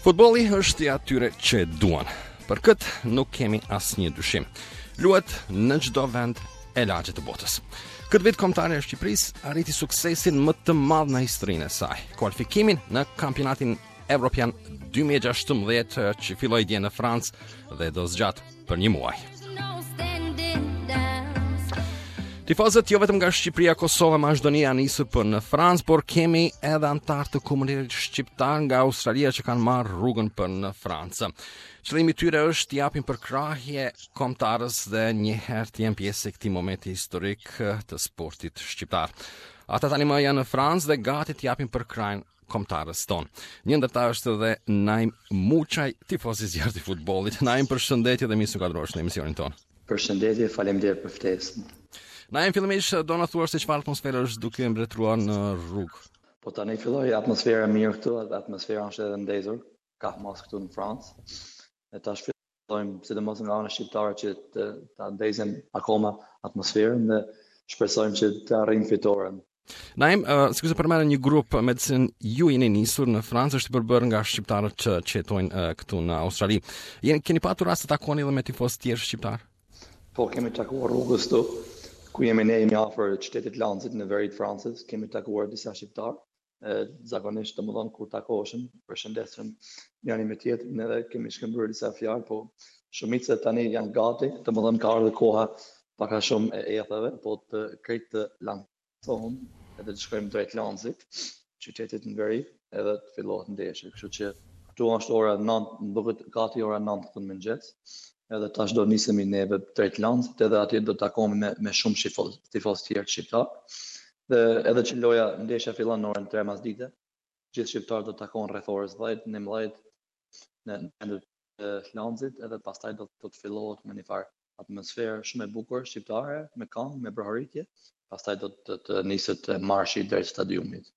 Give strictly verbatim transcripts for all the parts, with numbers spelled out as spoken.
Futbolli është i atyre që e duan. Për këtë nuk kemi asnjë dyshim. Luhet në çdo vend e lagjet të botës. Këtë vit kombëtarja e Shqipërisë arriti suksesin më të madh në historinë e saj, kualifikimin në kampionatin evropian dy mijë e gjashtëmbëdhjetë që filloi dje në Francë dhe do zgjat për një muaj. Tifozët jo vetëm nga Shqipëria, Kosova, Maqedonia nisur për në Francë, por kemi edhe antar të komunitetit shqiptar nga Australia që kanë marrë rrugën për në Francë. Qëllimi i tyre është të japin përkrahje kombëtarës dhe një herë të jenë pjesë e këtij momenti historik të sportit shqiptar. Ata tani më janë në Francë dhe gati të japin përkrahjen kombëtarës tonë. Një ndër ta është edhe Naim Muçaj, tifoz i zjarrit i futbollit. Naim, përshëndetje dhe mirë se qadrohesh në emisionin tonë. Përshëndetje, faleminderit për ftesën. Naim, fillimisht do na thuash se çfarë atmosfere është duke mbretëruar në rrugë. Po tani filloi atmosfera mirë këtu, atmosfera është edhe ndezur, ka mos këtu në Francë. Ne tash fillojmë sidomos nga ana shqiptare që të ta ndezim akoma atmosferën dhe shpresojmë që të arrijmë fitoren. Naim, uh, sikur të përmendë një grup me të cilin ju jeni nisur në Francë, është i përbërë nga shqiptarët që që jetojnë uh, këtu në Australi. Jeni keni patur rast të takoni edhe me tifozë tjerë shqiptar? Po kemi takuar rrugës këtu, ku jemi ne jemi afër qytetit Lanzit në veri të Francës, kemi takuar disa shqiptar. E, zakonisht domethënë kur takoheshim, përshëndesëm njëri me tjetrin edhe kemi shkëmbyer disa fjalë, po shumica tani janë gati, domethënë ka ardhur koha pak a shumë e ethave, po të krejt të lancohen edhe të shkojmë drejt Lanzit, qytetit në veri, edhe të fillohet ndeshja. Kështu që këtu është ora nëntë, duket gati ora nëntë të mëngjes. Edhe tash do nisemi neve drejt Lanzit, edhe atje do takohemi me, me shumë tifoz, tifoz tjerë shqiptar. Dhe edhe që loja ndeshja fillon në orën tre masdite, gjithë shqiptarët do takohen rreth orës dhjetë, njëmbëdhjetë në vendin e Lanzit, edhe pastaj do, do të fillohet me një farë atmosferë shumë e bukur shqiptare, me këngë, me brohoritje. Pastaj do të, të, të niset marshi drejt stadiumit.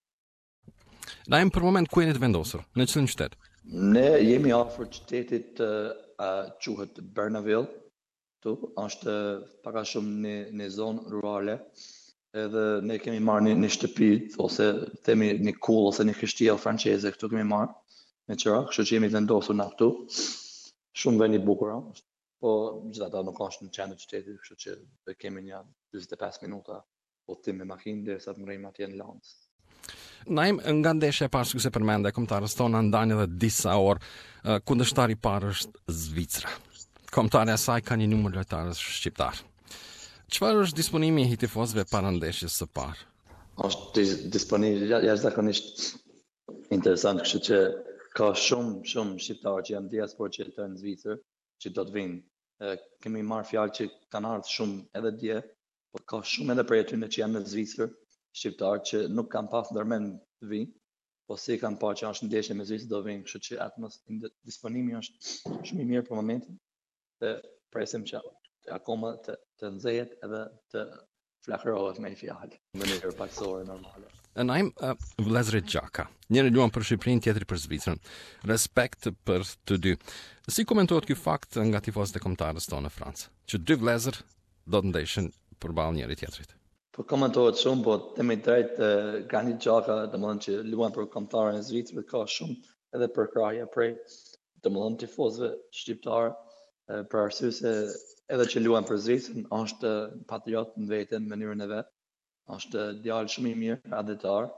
Naim, për moment ku jeni të vendosur? Në cilin qytet? Ne jemi afër qytetit uh, uh, quhet Bernaville, tu është pak a shumë në në zonë rurale, edhe ne kemi marrë një, një shtëpi ose themi një kull ose një kështjellë franceze këtu kemi marrë me qira, kështu që jemi vendosur na këtu. Shumë vend i bukur është, po gjithatë nuk është në qendër të qytetit, kështu që do kemi një njëzet e pesë minuta udhtim me makinë derisa të mrejmë atje në Lancë. Naim, nga ndeshja e parë sikur se përmende kombëtarës tonë ndanë edhe disa orë, uh, kundërshtari i parë është Zvicra. Kombëtarja e saj ka një numër lojtarësh shqiptar. Çfarë është disponimi i tifozëve para ndeshjes së parë? Është disponibël jashtëzakonisht interesant, kështu që ka shumë shumë shqiptarë që janë diasporë që jetojnë në Zvicër, që do të vinë. E, kemi marrë fjalë që kanë ardhur shumë edhe dje, por ka shumë edhe prej atyre që janë në Zvicër, shqiptarë që nuk kanë pas ndërmend të vinë, po si kanë parë që është ndeshje me Zvicër do vinë, kështu që atmosfera disponimi është shumë i mirë për momentin. Dhe presim që akoma të, të nxehet edhe të flakërohet me fjalë në mënyrë paktësore normale. Naim, uh, vëllezërit Gjaka, njëri luan për Shqipërinë, tjetri për Zvicrën. Respekt për të dy. Si komentohet ky fakt nga tifozët e kombëtarës tonë në Francë, që dy vëllezër do të ndeshin përballë njëri tjetrit? Po komentohet shumë, po themi drejt Granit Xhaka, domethënë që luan për kombëtarën e Zvicrës, ka shumë edhe përkrahje prej domethënë tifozëve shqiptar, për arsye se edhe që luan për Zvicrën, është patriot në veten, në mënyrën e vet. Është djalë shumë i mirë, adhetar.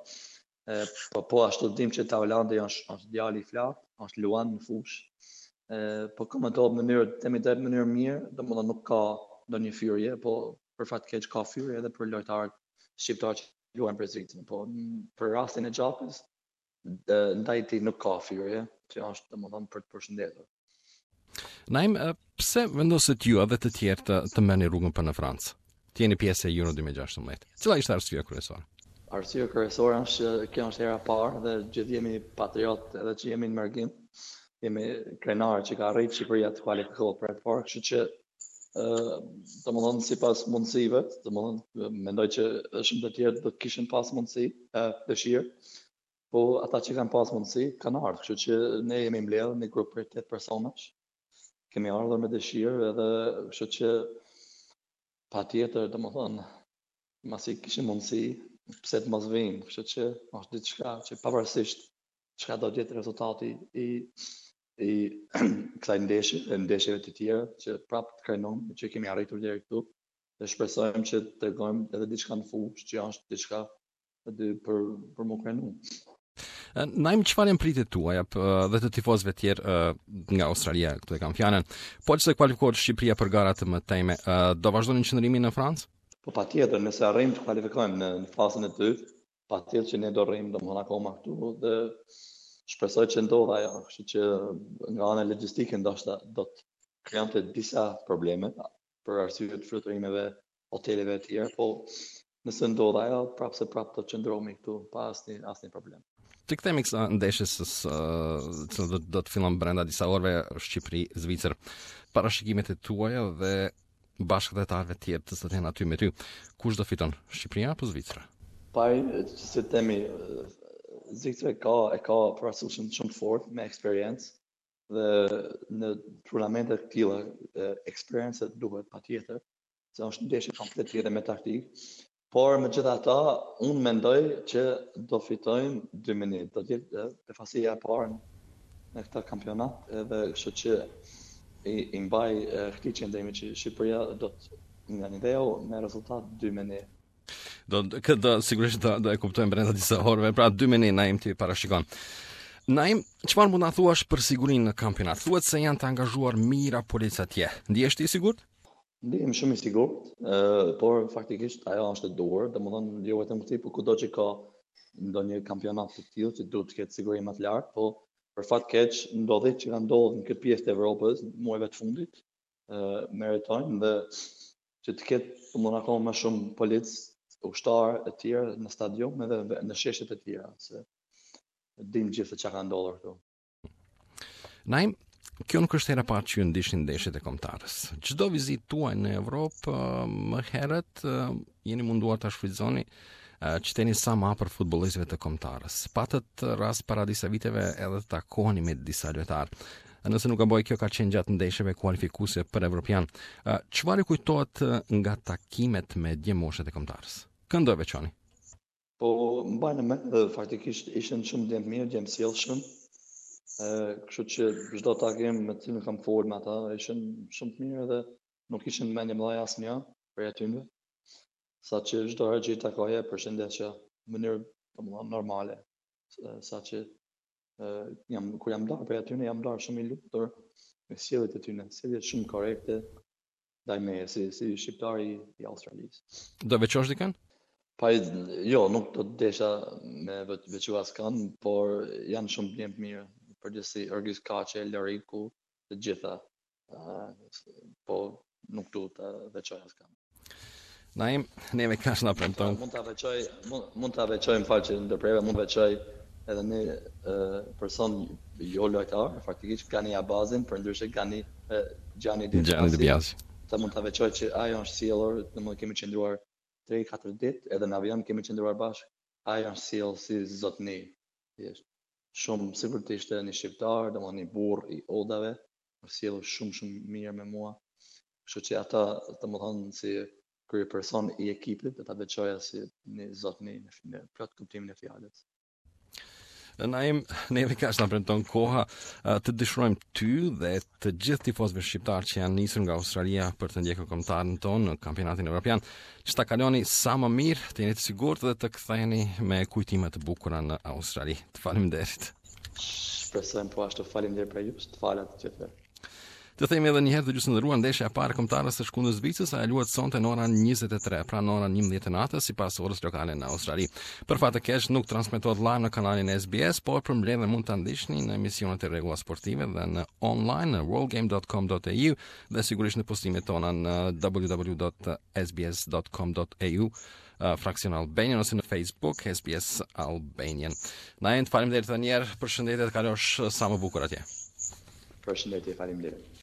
Po po ashtu dim që Taolandi është është djalë i flak, është luan në fushë. Po komentohet në mënyrë, themi drejt në mënyrë mirë, domethënë nuk ka ndonjë fyrje, po për fat keq ka fyrje edhe për lojtarët shqiptar që luajnë për Zvicrën, po për rastin e Xhakës ndaj tij nuk ka fyrje, që është domethënë për të përshëndetur. Naim, pse vendoset ju edhe të tjerë të, të merrni rrugën për në Francë? Të jeni pjesë e Euro dy mijë e gjashtëmbëdhjetë. Cila ishte arsyeja kryesore? Arsyeja kryesore është që kjo është hera e parë dhe gjithë jemi patriot edhe që jemi në mërgim. Jemi krenarë që ka arritur Shqipëria të kualifikohet për e parë, kështu që Uh, domethënë sipas mundësive, domethënë mendoj që shumë të tjerë do të kishin pas mundësi, uh, dëshirë, po ata që kanë pas mundësi kanë ardhur, kështu që ne jemi mbledhur në grup prej tetë personash. Kemi ardhur me dëshirë edhe kështu që patjetër domethënë masi kishin mundësi, pse të mos vinë, kështu që është diçka që pavarësisht çka do të jetë rezultati i i kësaj ndeshje, e ndeshjeve të tjera që prapë të krenojmë që kemi arritur deri këtu. Dhe shpresojmë që të tregojmë edhe diçka në fushë që është diçka për për më krenu. Naim, çfarë janë pritjet tuaja dhe të tifozëve tjerë nga Australia, këtu e kam fjalën. Po që se kualifikohet Shqipëria për garat të mëtejme, do vazhdoni qëndrimin në Francë? Po patjetër, nëse arrijmë të kualifikohemi në, në fazën e dytë, patjetër që ne do rrijmë domethënë akoma këtu dhe shpresoj që ndodh ajo, kështu që nga ana logjistike ndoshta do të krijonte disa probleme për arsye të fluturimeve, hoteleve të tjera, po nëse ndodh ajo, prapë se prapë do të qëndrohemi këtu pa asnjë asnjë problem. Të kthehemi kësa ndeshjes që do, do të fillon brenda disa orëve Shqipëri-Zvicër. Parashikimet e tuaja dhe bashkëdhetarëve të tjerë të të jenë aty me ty. Kush do fiton, Shqipëria apo Zvicra? Pa, si themi, Zvicra e ka e ka parasysh shumë të fortë me eksperiencë dhe në turnamente të tilla eksperjenca duhet patjetër, se është ndeshje komplet tjetër me taktikë. Por megjithatë, unë mendoj që do fitojmë dy minutë. Do të jetë befasia e parë në këtë kampionat, edhe kështu që i, i mbaj këtë qëndrimi që Shqipëria do të nga një ideo me rezultat dy minutë. Do këtë sigurisht do, do e kuptojmë brenda disa orëve, pra dy minutë Naim ti parashikon. Naim, çfarë mund ta thuash për sigurinë në kampionat? Thuhet se janë të angazhuar mira polica atje. Ndihesh ti i sigurt? Ndihem shumë i sigurt, uh, por faktikisht ajo është e duhur, domethënë jo vetëm këti, por kudo që ka ndonjë kampionat të tillë që duhet të ketë siguri më të lartë, po për fat keq ndodhi që ka ndodhur në këtë pjesë të Evropës muajve të fundit, uh, meritojnë dhe që të ketë domethënë akoma më shumë policë, ushtarë e tjerë në stadium edhe në sheshet e tjera, se dim gjithë se çka ka ndodhur këtu. Naim, kjo nuk është hera parë që ju ndishin ndeshjet e kombëtarës. Çdo vizitë tuaj në Evropë më herët jeni munduar ta shfrytëzoni që teni sa më afër futbollistëve të kombëtarës. Patët rast para disa viteve edhe të takoheni me disa lojtarë. Nëse nuk gaboj, kjo ka qenë gjatë ndeshjeve kualifikuese për Evropian. Çfarë kujtohet nga takimet me djemoshet e kombëtarës? Këndo e veçoni? Po mbaj në mend, faktikisht ishin shumë djemë mirë, djemë sjellshëm. Kështu që çdo takim me cilin kam folur me ata ishin shumë të mirë dhe nuk ishin mendje mëdha asnjë për atyre. Saqë çdo herë që i takoja përshëndesja në mënyrë domethënë normale. Saqë jam kur jam ndarë për atyre jam ndarë shumë i lumtur me sjelljet e tyre, sjellje shumë korrekte ndaj meje si si shqiptari i Australisë. Do veçosh dikën? Pa, jo, nuk do të desha me veçu askan, por janë shumë djemë të mirë. Përgjithësi Ergis Kaçe, Lariku, të gjitha. Uh, po nuk duhet të veçoj askan. Naim, neve kash na premton. Mund ta veçoj, mund, mund ta veçoj më fal që ndërprerje, mund veçoj edhe një uh, person jo lojtar, faktikisht Gani Abazin, përndryshe Gani uh, Gjani Dibiasi. Ta mund ta veçoj që ajo është sjellur, domethënë kemi qendruar tre katër ditë, edhe në avion kemi qendruar bashkë. Ajo është sjell si zotni. Thjesht shumë sikur të ishte një shqiptar, domethënë një burr i odave, sjell shumë shumë mirë me mua. Kështu që ata domethënë si kryeperson i ekipit do ta veçoja si një zotni në plot kuptimin e fjalës. Naim, neve kash na premton koha të dëshirojmë ty dhe të gjithë tifozëve shqiptar që janë nisur nga Australia për të ndjekur kombëtarin tonë në kampionatin evropian, që ta kaloni sa më mirë, të jeni të sigurt dhe të ktheheni me kujtime të bukura në Australi. Të faleminderit. Shpresojmë po ashtu, faleminderit për ju, të falat të gjithë. Të themi edhe një herë të gjysmë ndëruar, ndeshja e parë kombëtare së Shkundës Zvicrës ajo luhet sonte në orën njëzet e tre, pra në orën njëmbëdhjetë të natës sipas orës lokale në Australi. Për fat të keq nuk transmetohet live në kanalin e S B S, por për mbledhje mund ta ndiqni në emisionet e rregulla sportive dhe në online në worldgame dot com dot a u dhe sigurisht në postimet tona në w w w dot s b s dot com dot a u. Uh, fraksion Albanian ose në Facebook S B S Albanian. Na e faleminderit edhe një herë, përshëndetje, të kalosh sa më bukur atje. Përshëndetje, faleminderit.